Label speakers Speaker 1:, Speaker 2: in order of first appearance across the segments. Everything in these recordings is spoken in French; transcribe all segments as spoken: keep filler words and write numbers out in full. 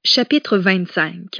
Speaker 1: Chapitre vingt-cinq.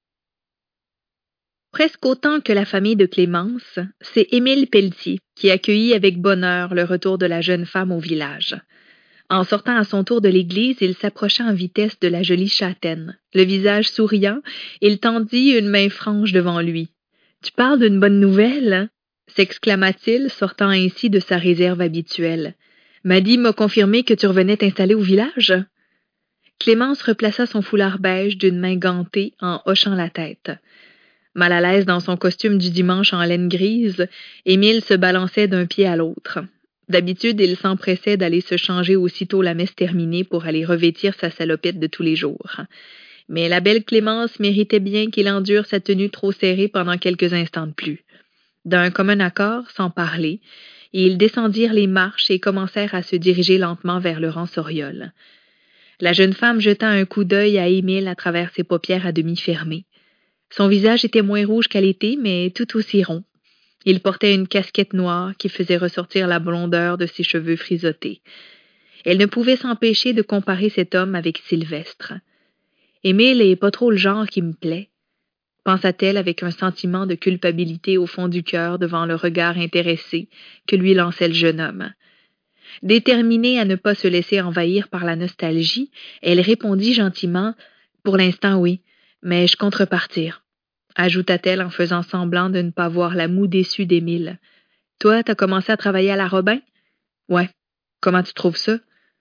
Speaker 1: Presque autant que la famille de Clémence, c'est Émile Pelletier qui accueillit avec bonheur le retour de la jeune femme au village. En sortant à son tour de l'église, il s'approcha en vitesse de la jolie châtaine. Le visage souriant, il tendit une main franche devant lui. « Tu parles d'une bonne nouvelle, hein? » s'exclama-t-il, sortant ainsi de sa réserve habituelle. « Maddy m'a confirmé que tu revenais t'installer au village? » Clémence replaça son foulard beige d'une main gantée en hochant la tête. Mal à l'aise dans son costume du dimanche en laine grise, Émile se balançait d'un pied à l'autre. D'habitude, il s'empressait d'aller se changer aussitôt la messe terminée pour aller revêtir sa salopette de tous les jours. Mais la belle Clémence méritait bien qu'il endure sa tenue trop serrée pendant quelques instants de plus. D'un commun accord, sans parler, ils descendirent les marches et commencèrent à se diriger lentement vers le rang Soriol. La jeune femme jeta un coup d'œil à Émile à travers ses paupières à demi fermées. Son visage était moins rouge qu'à l'été, mais tout aussi rond. Il portait une casquette noire qui faisait ressortir la blondeur de ses cheveux frisottés. Elle ne pouvait s'empêcher de comparer cet homme avec Sylvestre. « Émile est pas trop le genre qui me plaît », pensa-t-elle avec un sentiment de culpabilité au fond du cœur devant le regard intéressé que lui lançait le jeune homme. Déterminée à ne pas se laisser envahir par la nostalgie, elle répondit gentiment « Pour l'instant, oui, mais je compte repartir », ajouta-t-elle en faisant semblant de ne pas voir la moue déçue d'Émile. « Toi, t'as commencé à travailler à la Robin? »« Ouais. Comment tu trouves ça? »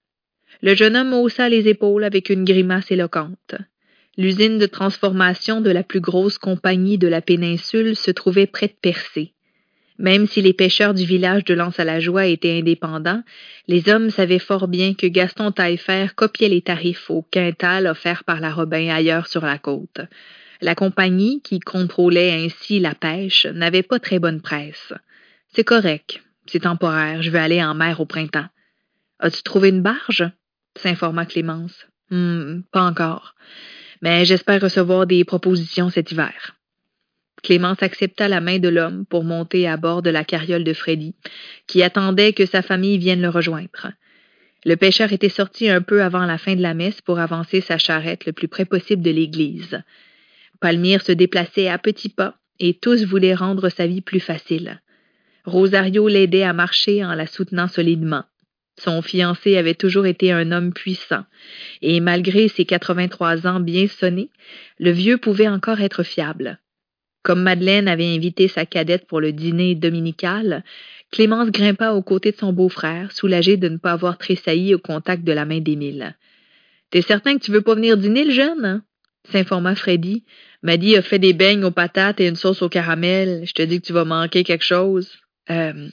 Speaker 1: Le jeune homme haussa les épaules avec une grimace éloquente. L'usine de transformation de la plus grosse compagnie de la péninsule se trouvait près de percer. Même si les pêcheurs du village de Lance-à-la-Joie étaient indépendants, les hommes savaient fort bien que Gaston Taillefer copiait les tarifs au quintal offerts par la Robin ailleurs sur la côte. La compagnie, qui contrôlait ainsi la pêche, n'avait pas très bonne presse. « C'est correct, c'est temporaire, je vais aller en mer au printemps. »« As-tu trouvé une barge? » s'informa Clémence. Hmm, « Pas encore, mais j'espère recevoir des propositions cet hiver. » Clémence accepta la main de l'homme pour monter à bord de la carriole de Freddy, qui attendait que sa famille vienne le rejoindre. Le pêcheur était sorti un peu avant la fin de la messe pour avancer sa charrette le plus près possible de l'église. Palmyre se déplaçait à petits pas et tous voulaient rendre sa vie plus facile. Rosario l'aidait à marcher en la soutenant solidement. Son fiancé avait toujours été un homme puissant, et malgré ses quatre-vingt-trois ans bien sonnés, le vieux pouvait encore être fiable. Comme Madeleine avait invité sa cadette pour le dîner dominical, Clémence grimpa aux côtés de son beau-frère, soulagée de ne pas avoir tressailli au contact de la main d'Émile. « T'es certain que tu veux pas venir dîner, le jeune? » s'informa Freddy. « Maddy a fait des beignes aux patates et une sauce au caramel. Je te dis que tu vas manquer quelque chose. » Euh...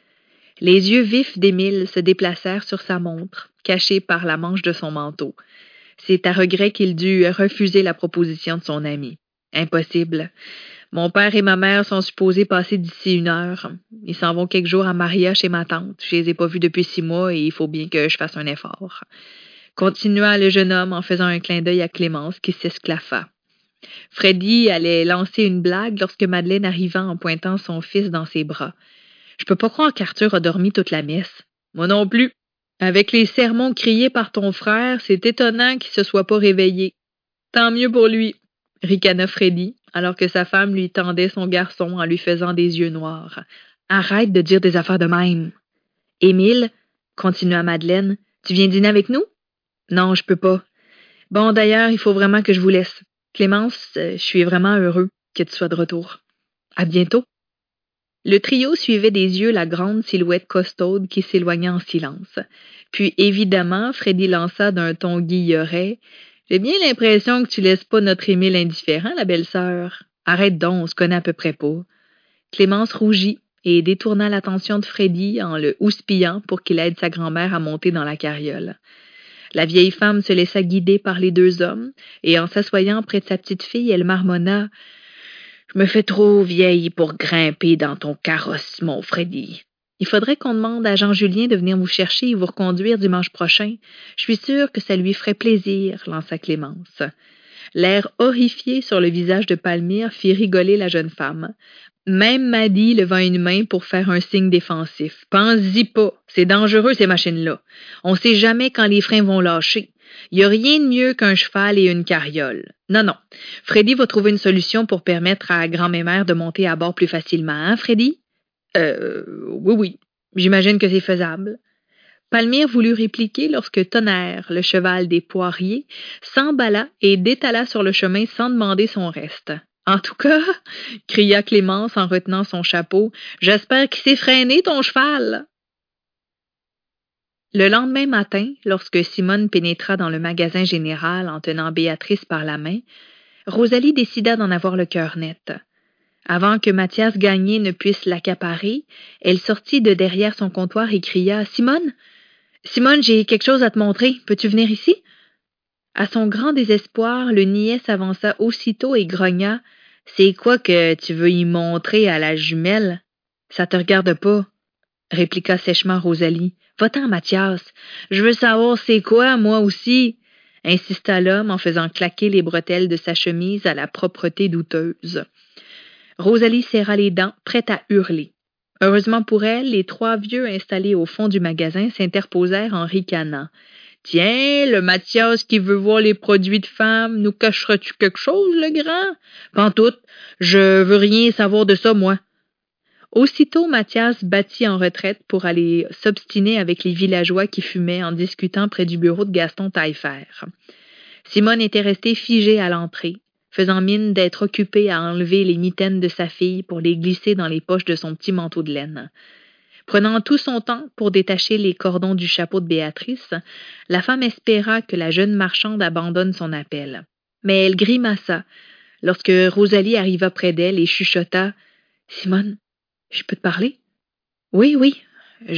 Speaker 1: Les yeux vifs d'Émile se déplacèrent sur sa montre, cachée par la manche de son manteau. C'est à regret qu'il dut refuser la proposition de son ami. « Impossible. Mon père et ma mère sont supposés passer d'ici une heure. Ils s'en vont quelques jours à Maria chez ma tante. Je les ai pas vus depuis six mois et il faut bien que je fasse un effort. » Continua le jeune homme en faisant un clin d'œil à Clémence qui s'esclaffa. Freddy allait lancer une blague lorsque Madeleine arriva en pointant son fils dans ses bras. « Je peux pas croire qu'Arthur a dormi toute la messe. »« Moi non plus. Avec les sermons criés par ton frère, c'est étonnant qu'il se soit pas réveillé. »« Tant mieux pour lui, » ricana Freddy, alors que sa femme lui tendait son garçon en lui faisant des yeux noirs. « Arrête de dire des affaires de même. »« Émile, » continua Madeleine, « tu viens dîner avec nous? »« Non, je peux pas. Bon, d'ailleurs, il faut vraiment que je vous laisse. Clémence, je suis vraiment heureux que tu sois de retour. À bientôt. » Le trio suivait des yeux la grande silhouette costaude qui s'éloignait en silence. Puis, évidemment, Freddy lança d'un ton guilleret. « J'ai bien l'impression que tu laisses pas notre Émile indifférent, la belle-sœur. Arrête donc, on se connaît à peu près pas. » Clémence rougit et détourna l'attention de Freddy en le houspillant pour qu'il aide sa grand-mère à monter dans la carriole. La vieille femme se laissa guider par les deux hommes, et en s'assoyant près de sa petite fille, elle marmonna. « Je me fais trop vieille pour grimper dans ton carrosse, mon Freddy. Il faudrait qu'on demande à Jean-Julien de venir vous chercher et vous reconduire dimanche prochain. Je suis sûre que ça lui ferait plaisir, » lança Clémence. L'air horrifié sur le visage de Palmyre fit rigoler la jeune femme. Même Maddy leva une main pour faire un signe défensif. « Pense-y pas, c'est dangereux ces machines-là. On sait jamais quand les freins vont lâcher. Il n'y a rien de mieux qu'un cheval et une carriole. Non, non. Freddy va trouver une solution pour permettre à grand-mère de monter à bord plus facilement, hein, Freddy? Euh, oui, oui. J'imagine que c'est faisable. Palmyre voulut répliquer lorsque Tonnerre, le cheval des poiriers, s'emballa et détala sur le chemin sans demander son reste. En tout cas, cria Clémence en retenant son chapeau, j'espère qu'il s'est freiné, ton cheval. Le lendemain matin, lorsque Simone pénétra dans le magasin général en tenant Béatrice par la main, Rosalie décida d'en avoir le cœur net. Avant que Mathias Gagné ne puisse l'accaparer, elle sortit de derrière son comptoir et cria « Simone, Simone, j'ai quelque chose à te montrer. Peux-tu venir ici? » À son grand désespoir, le niais s'avança aussitôt et grogna « C'est quoi que tu veux y montrer à la jumelle? »« Ça te regarde pas, » répliqua sèchement Rosalie. « Va-t'en, Mathias. Je veux savoir c'est quoi, moi aussi, » insista l'homme en faisant claquer les bretelles de sa chemise à la propreté douteuse. Rosalie serra les dents, prête à hurler. Heureusement pour elle, les trois vieux installés au fond du magasin s'interposèrent en ricanant. « Tiens, le Mathias qui veut voir les produits de femme, nous cacheras-tu quelque chose, le grand? »« Pantoute, je veux rien savoir de ça, moi. » Aussitôt, Mathias battit en retraite pour aller s'obstiner avec les villageois qui fumaient en discutant près du bureau de Gaston Taillefer. Simone était restée figée à l'entrée, faisant mine d'être occupée à enlever les mitaines de sa fille pour les glisser dans les poches de son petit manteau de laine. Prenant tout son temps pour détacher les cordons du chapeau de Béatrice, la femme espéra que la jeune marchande abandonne son appel. Mais elle grimaça lorsque Rosalie arriva près d'elle et chuchota « Simone, je peux te parler? »« Oui, oui, j'arrive. »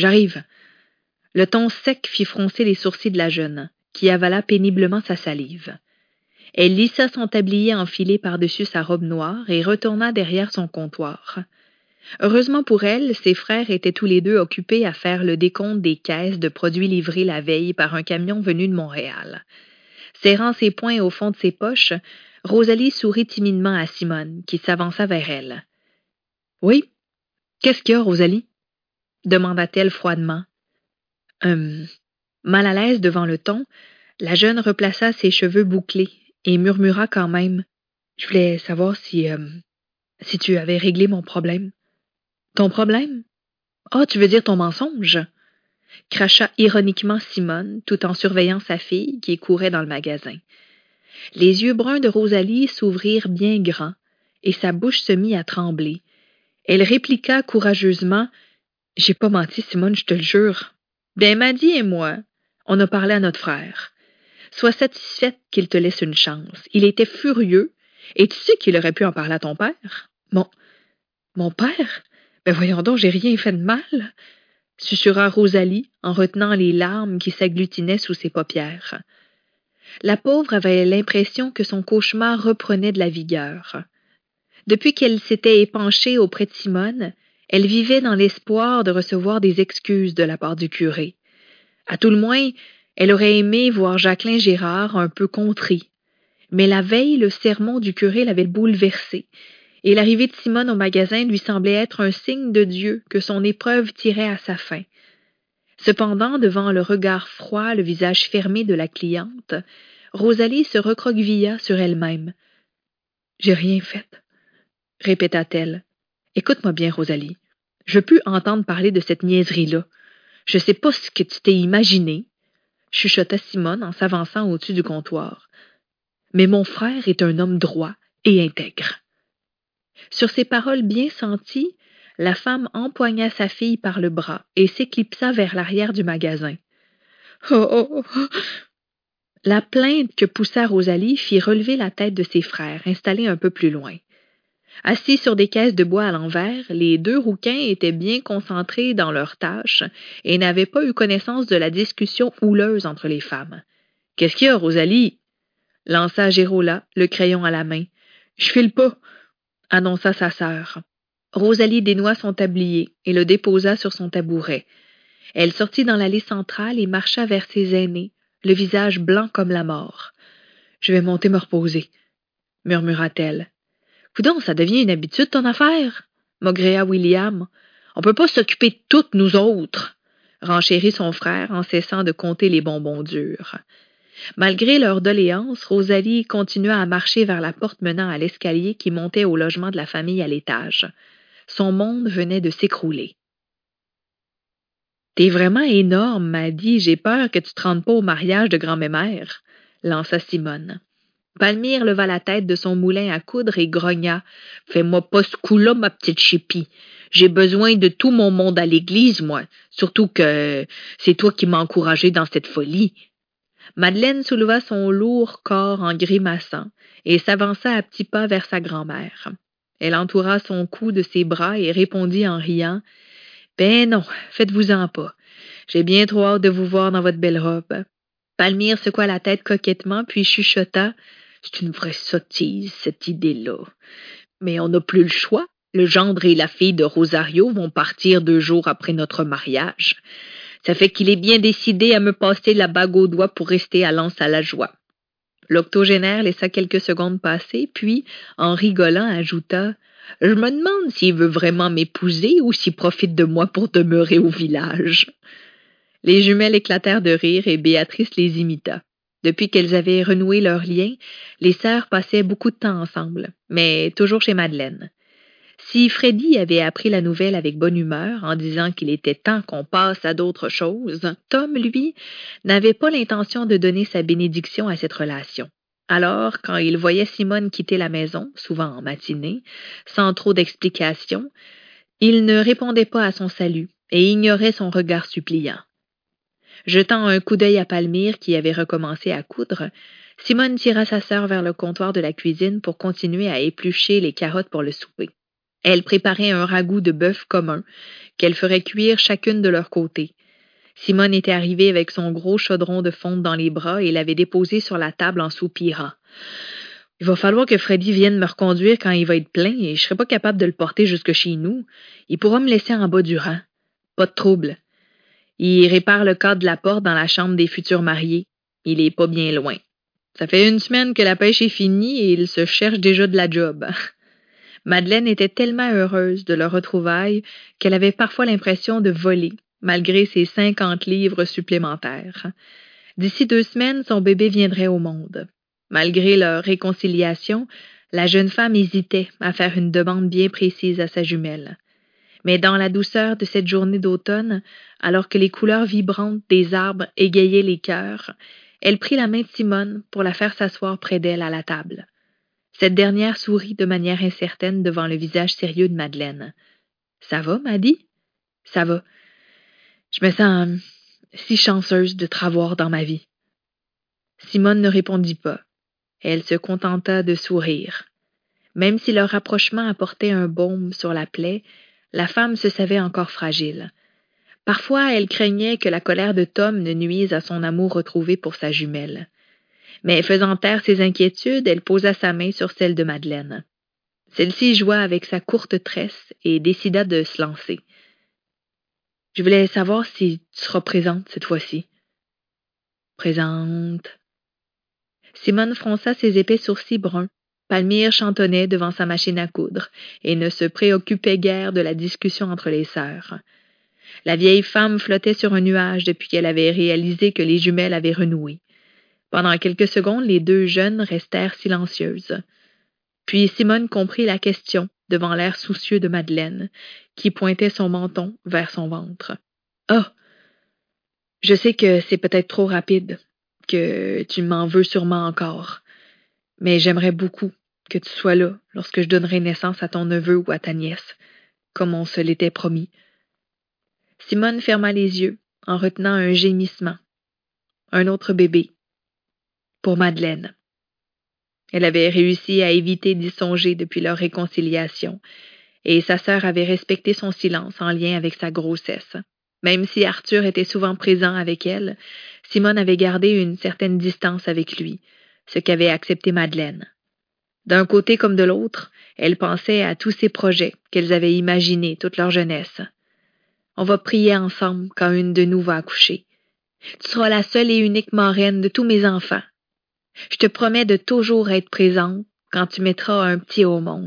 Speaker 1: Le ton sec fit froncer les sourcils de la jeune, qui avala péniblement sa salive. Elle lissa son tablier enfilé par-dessus sa robe noire et retourna derrière son comptoir. Heureusement pour elle, ses frères étaient tous les deux occupés à faire le décompte des caisses de produits livrés la veille par un camion venu de Montréal. Serrant ses poings au fond de ses poches, Rosalie sourit timidement à Simone, qui s'avança vers elle. « Oui? Qu'est-ce qu'il y a, Rosalie? » demanda-t-elle froidement. Hum, mal à l'aise devant le ton, la jeune replaça ses cheveux bouclés et murmura quand même. « Je voulais savoir si, euh, si tu avais réglé mon problème. »« Ton problème? Ah, oh, tu veux dire ton mensonge? » cracha ironiquement Simone, tout en surveillant sa fille qui courait dans le magasin. Les yeux bruns de Rosalie s'ouvrirent bien grands et sa bouche se mit à trembler. Elle répliqua courageusement « J'ai pas menti, Simone, je te le jure. Ben, Maddy et moi, on a parlé à notre frère. Sois satisfaite qu'il te laisse une chance. Il était furieux, et tu sais qu'il aurait pu en parler à ton père. Mon, mon père? Ben voyons donc, j'ai rien fait de mal, » susurra Rosalie en retenant les larmes qui s'agglutinaient sous ses paupières. La pauvre avait l'impression que son cauchemar reprenait de la vigueur. Depuis qu'elle s'était épanchée auprès de Simone, elle vivait dans l'espoir de recevoir des excuses de la part du curé. À tout le moins, elle aurait aimé voir Jacqueline Gérard un peu contrit. Mais la veille, le sermon du curé l'avait bouleversée, et l'arrivée de Simone au magasin lui semblait être un signe de Dieu que son épreuve tirait à sa fin. Cependant, devant le regard froid, le visage fermé de la cliente, Rosalie se recroquevilla sur elle-même. « J'ai rien fait, » répéta-t-elle. « Écoute-moi bien, Rosalie. Je peux entendre parler de cette niaiserie-là. Je sais pas ce que tu t'es imaginé, » chuchota Simone en s'avançant au-dessus du comptoir. « Mais mon frère est un homme droit et intègre. » Sur ces paroles bien senties, la femme empoigna sa fille par le bras et s'éclipsa vers l'arrière du magasin. Oh, oh, oh. La plainte que poussa Rosalie fit relever la tête de ses frères, installés un peu plus loin. Assis sur des caisses de bois à l'envers, les deux rouquins étaient bien concentrés dans leurs tâches et n'avaient pas eu connaissance de la discussion houleuse entre les femmes. « Qu'est-ce qu'il y a, Rosalie? » lança Gérola, le crayon à la main. « Je file pas, » annonça sa sœur. Rosalie dénoua son tablier et le déposa sur son tabouret. Elle sortit dans l'allée centrale et marcha vers ses aînés, le visage blanc comme la mort. « Je vais monter me reposer, » murmura-t-elle. « Coudonc, ça devient une habitude, ton affaire, » maugréa William. « On peut pas s'occuper de toutes, nous autres, » renchérit son frère en cessant de compter les bonbons durs. Malgré leur doléance, Rosalie continua à marcher vers la porte menant à l'escalier qui montait au logement de la famille à l'étage. Son monde venait de s'écrouler. « T'es vraiment énorme, Maddy, j'ai peur que tu te rendes pas au mariage de grand-mère, » lança Simone. Palmyre leva la tête de son moulin à coudre et grogna. « Fais-moi pas ce coup-là, ma petite chipie. J'ai besoin de tout mon monde à l'église, moi, surtout que c'est toi qui m'as encouragé dans cette folie. » Madeleine souleva son lourd corps en grimaçant et s'avança à petits pas vers sa grand-mère. Elle entoura son cou de ses bras et répondit en riant. « Ben non, faites-vous-en pas. J'ai bien trop hâte de vous voir dans votre belle robe. » Palmyre secoua la tête coquettement, puis chuchota. « C'est une vraie sottise, cette idée-là. Mais on n'a plus le choix. Le gendre et la fille de Rosario vont partir deux jours après notre mariage. Ça fait qu'il est bien décidé à me passer la bague au doigt pour rester à l'anse à la joie. » L'octogénaire laissa quelques secondes passer, puis, en rigolant, ajouta. « Je me demande s'il veut vraiment m'épouser ou s'il profite de moi pour demeurer au village. » Les jumelles éclatèrent de rire et Béatrice les imita. Depuis qu'elles avaient renoué leur lien, les sœurs passaient beaucoup de temps ensemble, mais toujours chez Madeleine. Si Freddy avait appris la nouvelle avec bonne humeur, en disant qu'il était temps qu'on passe à d'autres choses, Tom, lui, n'avait pas l'intention de donner sa bénédiction à cette relation. Alors, quand il voyait Simone quitter la maison, souvent en matinée, sans trop d'explications, il ne répondait pas à son salut et ignorait son regard suppliant. Jetant un coup d'œil à Palmyre qui avait recommencé à coudre, Simone tira sa sœur vers le comptoir de la cuisine pour continuer à éplucher les carottes pour le souper. Elle préparait un ragoût de bœuf commun qu'elle ferait cuire chacune de leur côté. Simone était arrivée avec son gros chaudron de fonte dans les bras et l'avait déposé sur la table en soupirant. « Il va falloir que Freddy vienne me reconduire quand il va être plein et je serai pas capable de le porter jusque chez nous. Il pourra me laisser en bas du rang. Pas de trouble. Il répare le cadre de la porte dans la chambre des futurs mariés. Il est pas bien loin. Ça fait une semaine que la pêche est finie et il se cherche déjà de la job. » Madeleine était tellement heureuse de leur retrouvaille qu'elle avait parfois l'impression de voler, malgré ses cinquante livres supplémentaires. D'ici deux semaines, son bébé viendrait au monde. Malgré leur réconciliation, la jeune femme hésitait à faire une demande bien précise à sa jumelle. Mais dans la douceur de cette journée d'automne, alors que les couleurs vibrantes des arbres égayaient les cœurs, elle prit la main de Simone pour la faire s'asseoir près d'elle à la table. Cette dernière sourit de manière incertaine devant le visage sérieux de Madeleine. « Ça va, Maddy? »« Ça va. Je me sens si chanceuse de te revoir dans ma vie. » Simone ne répondit pas. Elle se contenta de sourire. Même si leur rapprochement apportait un baume sur la plaie, la femme se savait encore fragile. Parfois, elle craignait que la colère de Tom ne nuise à son amour retrouvé pour sa jumelle. Mais faisant taire ses inquiétudes, elle posa sa main sur celle de Madeleine. Celle-ci joua avec sa courte tresse et décida de se lancer. « Je voulais savoir si tu seras présente cette fois-ci. »« Présente. » Simone fronça ses épais sourcils bruns. Palmyre chantonnait devant sa machine à coudre et ne se préoccupait guère de la discussion entre les sœurs. La vieille femme flottait sur un nuage depuis qu'elle avait réalisé que les jumelles avaient renoué. Pendant quelques secondes, les deux jeunes restèrent silencieuses. Puis Simone comprit la question devant l'air soucieux de Madeleine, qui pointait son menton vers son ventre. « Ah! Je sais que c'est peut-être trop rapide, que tu m'en veux sûrement encore, mais j'aimerais beaucoup que tu sois là lorsque je donnerai naissance à ton neveu ou à ta nièce, comme on se l'était promis. » Simone ferma les yeux en retenant un gémissement. Un autre bébé. Pour Madeleine. Elle avait réussi à éviter d'y songer depuis leur réconciliation, et sa sœur avait respecté son silence en lien avec sa grossesse. Même si Arthur était souvent présent avec elle, Simone avait gardé une certaine distance avec lui, ce qu'avait accepté Madeleine. D'un côté comme de l'autre, elle pensait à tous ces projets qu'elles avaient imaginés toute leur jeunesse. « On va prier ensemble quand une de nous va accoucher. Tu seras la seule et unique marraine de tous mes enfants. Je te promets de toujours être présente quand tu mettras un petit au monde. »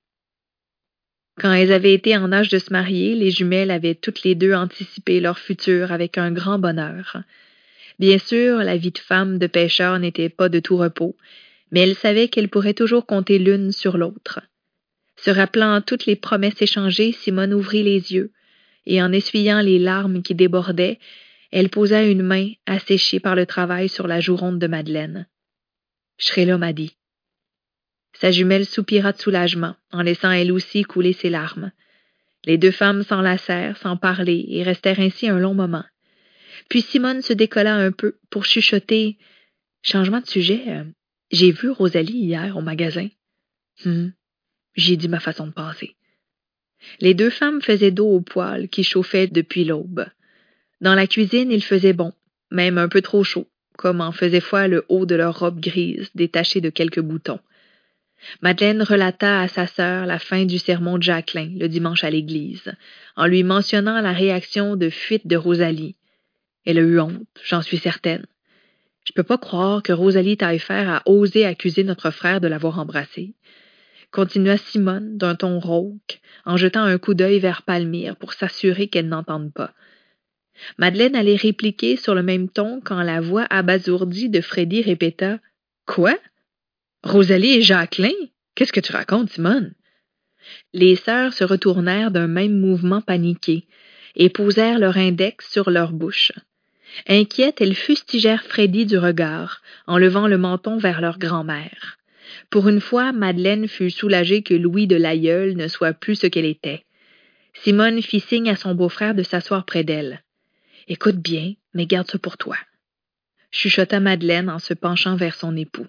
Speaker 1: Quand elles avaient été en âge de se marier, les jumelles avaient toutes les deux anticipé leur futur avec un grand bonheur. Bien sûr, la vie de femme de pêcheur n'était pas de tout repos, mais elle savait qu'elle pourrait toujours compter l'une sur l'autre. Se rappelant toutes les promesses échangées, Simone ouvrit les yeux, et en essuyant les larmes qui débordaient, elle posa une main asséchée par le travail sur la joue ronde de Madeleine. « Je serai là, Maddy. » Sa jumelle soupira de soulagement, en laissant elle aussi couler ses larmes. Les deux femmes s'enlacèrent sans parler et restèrent ainsi un long moment. Puis Simone se décolla un peu pour chuchoter « Changement de sujet, euh, j'ai vu Rosalie hier au magasin. Hum, j'ai dit ma façon de penser. » Les deux femmes faisaient dos au poêle qui chauffait depuis l'aube. Dans la cuisine, il faisait bon, même un peu trop chaud, comme en faisait foi le haut de leur robe grise détachée de quelques boutons. Madeleine relata à sa sœur la fin du sermon de Jacqueline le dimanche à l'église, en lui mentionnant la réaction de fuite de Rosalie. Elle a eu honte, j'en suis certaine. Je peux pas croire que Rosalie Taillefer a osé accuser notre frère de l'avoir embrassée. Continua Simone d'un ton rauque, en jetant un coup d'œil vers Palmyre pour s'assurer qu'elle n'entende pas. Madeleine allait répliquer sur le même ton quand la voix abasourdie de Freddy répéta « Quoi? Rosalie et Jacqueline? Qu'est-ce que tu racontes, Simone? » Les sœurs se retournèrent d'un même mouvement paniqué et posèrent leur index sur leur bouche. Inquiètes, elles fustigèrent Freddy du regard, en levant le menton vers leur grand-mère. Pour une fois, Madeleine fut soulagée que Louis de l'aïeul ne soit plus ce qu'elle était. Simone fit signe à son beau-frère de s'asseoir près d'elle. « Écoute bien, mais garde ça pour toi. » chuchota Madeleine en se penchant vers son époux.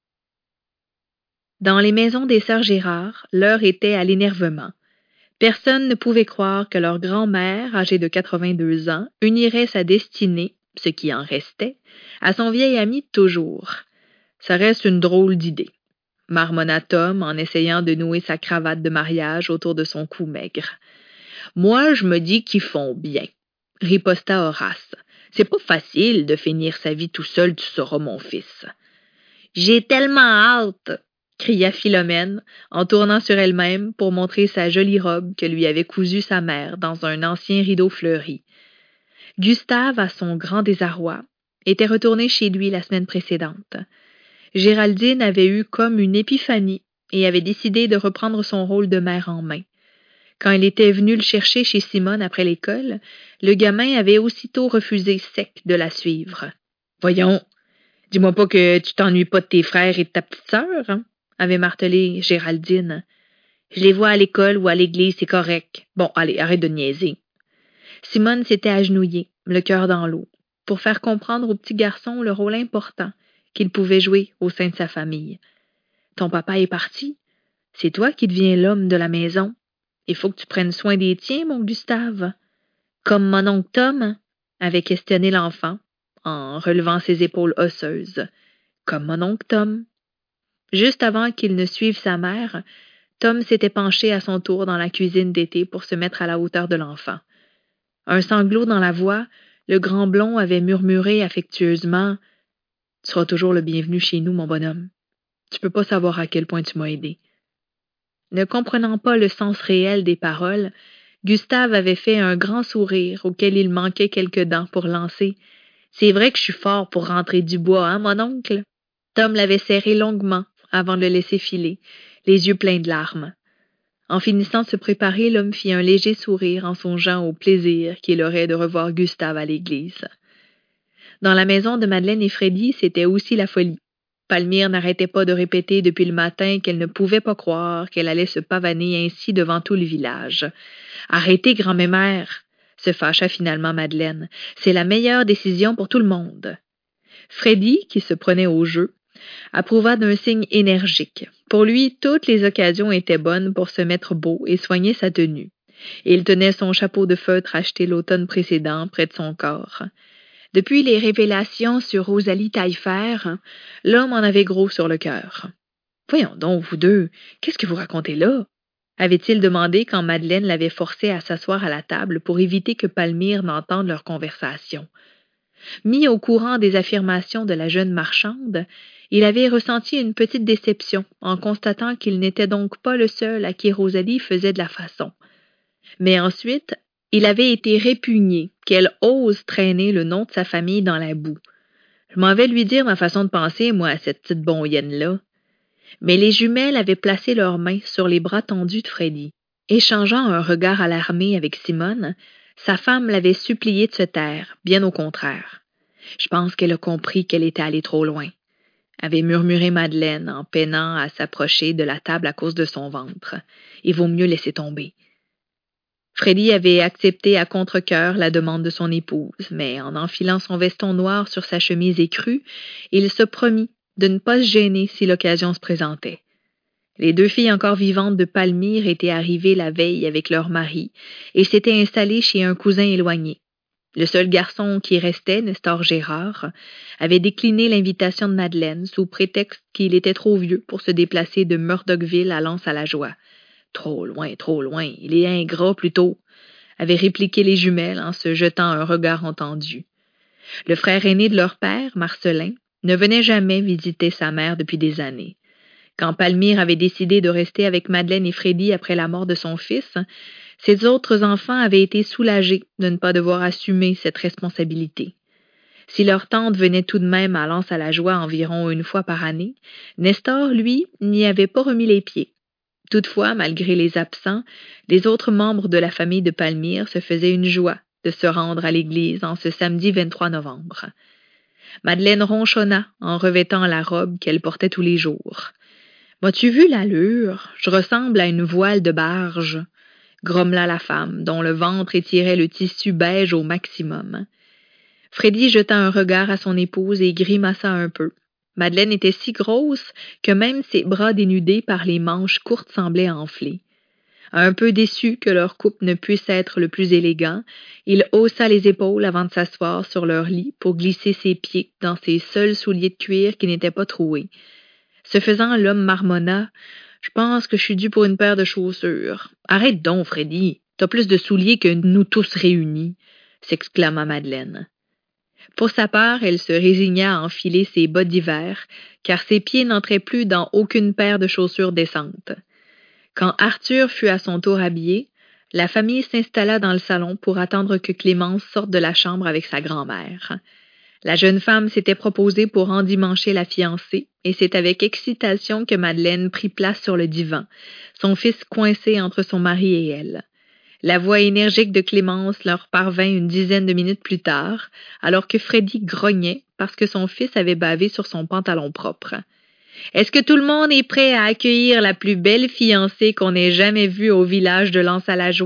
Speaker 1: Dans les maisons des sœurs Gérard, l'heure était à l'énervement. Personne ne pouvait croire que leur grand-mère, âgée de quatre-vingt-deux ans, unirait sa destinée, ce qui en restait, à son vieil ami de toujours. Ça reste une drôle d'idée, marmonna Tom en essayant de nouer sa cravate de mariage autour de son cou maigre. Moi, je me dis qu'ils font bien, riposta Horace. C'est pas facile de finir sa vie tout seul, tu sauras, mon fils. J'ai tellement hâte, cria Philomène, en tournant sur elle-même pour montrer sa jolie robe que lui avait cousue sa mère dans un ancien rideau fleuri. Gustave, à son grand désarroi, était retourné chez lui la semaine précédente. Géraldine avait eu comme une épiphanie et avait décidé de reprendre son rôle de mère en main. Quand il était venu le chercher chez Simone après l'école, le gamin avait aussitôt refusé sec de la suivre. « Voyons, dis-moi pas que tu t'ennuies pas de tes frères et de ta petite sœur, hein? » avait martelé Géraldine. « Je les vois à l'école ou à l'église, c'est correct. Bon, allez, arrête de niaiser. » Simone s'était agenouillée, le cœur dans l'eau, pour faire comprendre au petit garçon le rôle important qu'il pouvait jouer au sein de sa famille. « Ton papa est parti. C'est toi qui deviens l'homme de la maison. Il faut que tu prennes soin des tiens, mon Gustave. » Comme mon oncle Tom, avait questionné l'enfant, en relevant ses épaules osseuses. Comme mon oncle Tom. Juste avant qu'il ne suive sa mère, Tom s'était penché à son tour dans la cuisine d'été pour se mettre à la hauteur de l'enfant. Un sanglot dans la voix, le grand blond avait murmuré affectueusement « Tu seras toujours le bienvenu chez nous, mon bonhomme. Tu peux pas savoir à quel point tu m'as aidé. » Ne comprenant pas le sens réel des paroles, Gustave avait fait un grand sourire auquel il manquait quelques dents pour lancer « C'est vrai que je suis fort pour rentrer du bois, hein, mon oncle? » Tom l'avait serré longuement avant de le laisser filer, les yeux pleins de larmes. En finissant de se préparer, l'homme fit un léger sourire en songeant au plaisir qu'il aurait de revoir Gustave à l'église. Dans la maison de Madeleine et Freddy, c'était aussi la folie. Palmyre n'arrêtait pas de répéter depuis le matin qu'elle ne pouvait pas croire qu'elle allait se pavaner ainsi devant tout le village. « Arrêtez, grand-mère !» se fâcha finalement Madeleine. « C'est la meilleure décision pour tout le monde. » Freddy, qui se prenait au jeu, approuva d'un signe énergique. Pour lui, toutes les occasions étaient bonnes pour se mettre beau et soigner sa tenue. Il tenait son chapeau de feutre acheté l'automne précédent près de son corps. Depuis les révélations sur Rosalie Taillefer, l'homme en avait gros sur le cœur. « Voyons donc, vous deux, qu'est-ce que vous racontez là? » avait-il demandé quand Madeleine l'avait forcé à s'asseoir à la table pour éviter que Palmyre n'entende leur conversation. Mis au courant des affirmations de la jeune marchande, il avait ressenti une petite déception en constatant qu'il n'était donc pas le seul à qui Rosalie faisait de la façon. Mais ensuite, il avait été répugné qu'elle ose traîner le nom de sa famille dans la boue. Je m'en vais lui dire ma façon de penser, moi, à cette petite bonyenne-là. » Mais les jumelles avaient placé leurs mains sur les bras tendus de Freddy. Échangeant un regard alarmé avec Simone, sa femme l'avait supplié de se taire, bien au contraire. Je pense qu'elle a compris qu'elle était allée trop loin, avait murmuré Madeleine en peinant à s'approcher de la table à cause de son ventre. Il vaut mieux laisser tomber. Freddy avait accepté à contre-cœur la demande de son épouse, mais en enfilant son veston noir sur sa chemise écrue, il se promit de ne pas se gêner si l'occasion se présentait. Les deux filles encore vivantes de Palmyre étaient arrivées la veille avec leur mari et s'étaient installées chez un cousin éloigné. Le seul garçon qui restait, Nestor Gérard, avait décliné l'invitation de Madeleine sous prétexte qu'il était trop vieux pour se déplacer de Murdochville à Lens-à-la-Joie. « Trop loin, trop loin, il est ingrat plutôt », avaient répliqué les jumelles en se jetant un regard entendu. Le frère aîné de leur père, Marcelin, ne venait jamais visiter sa mère depuis des années. Quand Palmyre avait décidé de rester avec Madeleine et Freddy après la mort de son fils, ses autres enfants avaient été soulagés de ne pas devoir assumer cette responsabilité. Si leur tante venait tout de même à Lens-à-la-Joie environ une fois par année, Nestor, lui, n'y avait pas remis les pieds. Toutefois, malgré les absents, les autres membres de la famille de Palmyre se faisaient une joie de se rendre à l'église en ce samedi vingt-trois novembre. Madeleine ronchonna en revêtant la robe qu'elle portait tous les jours. « M'as-tu vu l'allure? Je ressemble à une voile de barge, » grommela la femme, dont le ventre étirait le tissu beige au maximum. Freddy jeta un regard à son épouse et grimaça un peu. Madeleine était si grosse que même ses bras dénudés par les manches courtes semblaient enflés. Un peu déçu que leur couple ne puisse être le plus élégant, il haussa les épaules avant de s'asseoir sur leur lit pour glisser ses pieds dans ses seuls souliers de cuir qui n'étaient pas troués. Ce faisant, l'homme marmonna « Je pense que je suis dû pour une paire de chaussures. »« Arrête donc, Freddy, t'as plus de souliers que nous tous réunis, » s'exclama Madeleine. Pour sa part, elle se résigna à enfiler ses bas d'hiver, car ses pieds n'entraient plus dans aucune paire de chaussures décentes. Quand Arthur fut à son tour habillé, la famille s'installa dans le salon pour attendre que Clémence sorte de la chambre avec sa grand-mère. La jeune femme s'était proposée pour endimancher la fiancée, et c'est avec excitation que Madeleine prit place sur le divan, son fils coincé entre son mari et elle. La voix énergique de Clémence leur parvint une dizaine de minutes plus tard, alors que Freddy grognait parce que son fils avait bavé sur son pantalon propre. « Est-ce que tout le monde est prêt à accueillir la plus belle fiancée qu'on ait jamais vue au village de Lens-à-la-Joie? »